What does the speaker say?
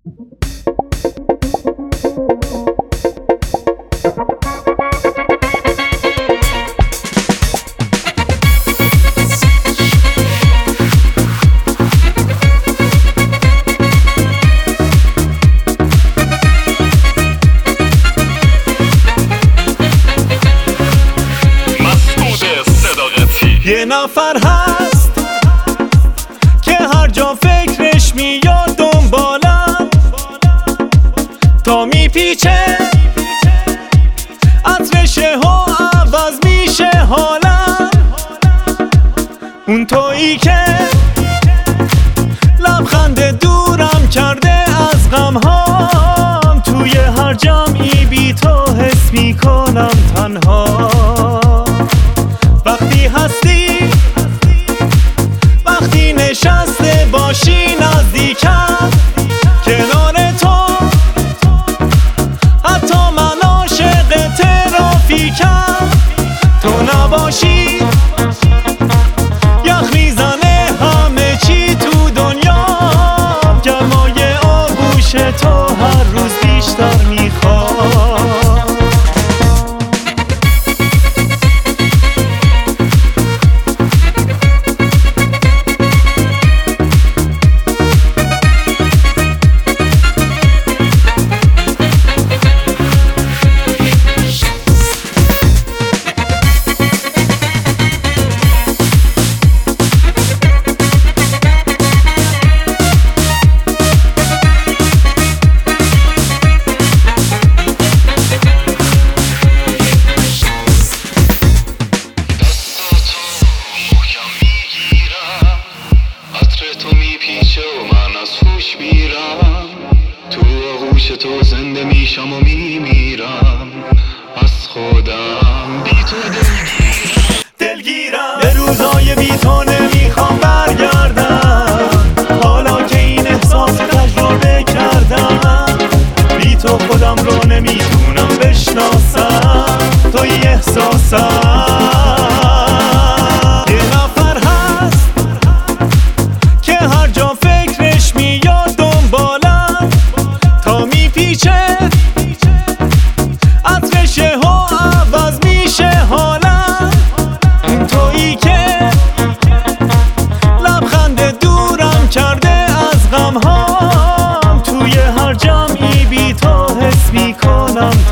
یه نفر هست که هر جا فکرش میاد دنبالم، تا میپیچه عطرشه ها عوض میشه حالم. اون تویی که لبخند دورم کرده از غمهام، توی هر جمعی بی تو حس میکنم تنها. وقتی هستی، وقتی نشسته باشی نزدیکم، کنار تو حتی من عاشق ترافیکم. تو نباشی یخ میزنه همه چی تو دنیا، گرمای آغوش تو هر روز بیشتر میخوام. تو آغوش تو زنده میشم و میمیرم، از خودم بی تو دلگیرم. به روزای بی تو نمیخوام برگردم، حالا که این احساس تجربه کردم. بی تو خودم رو نمیتونم بشناسم، توی احساسم. یه نفر هست که هر جا فکرش میاد دنبالم، تا میپیچه عطرشه ها عوض میشه حالم. اون تویی که لبخند دورم کرده از غمهام، توی هر جمعی بی تو حس میکنم